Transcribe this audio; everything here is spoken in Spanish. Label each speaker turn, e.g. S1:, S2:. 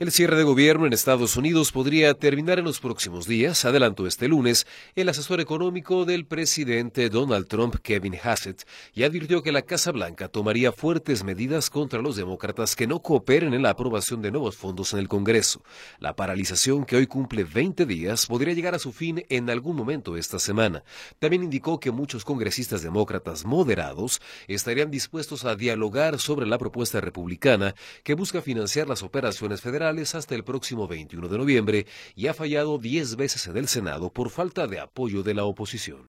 S1: El cierre de gobierno en Estados Unidos podría terminar en los próximos días, adelantó este lunes el asesor económico del presidente Donald Trump, Kevin Hassett, y advirtió que la Casa Blanca tomaría fuertes medidas contra los demócratas que no cooperen en la aprobación de nuevos fondos en el Congreso. La paralización, que hoy cumple 20 días, podría llegar a su fin en algún momento esta semana. También indicó que muchos congresistas demócratas moderados estarían dispuestos a dialogar sobre la propuesta republicana que busca financiar las operaciones federales hasta el próximo 21 de noviembre y ha fallado 10 veces en el Senado por falta de apoyo de la oposición.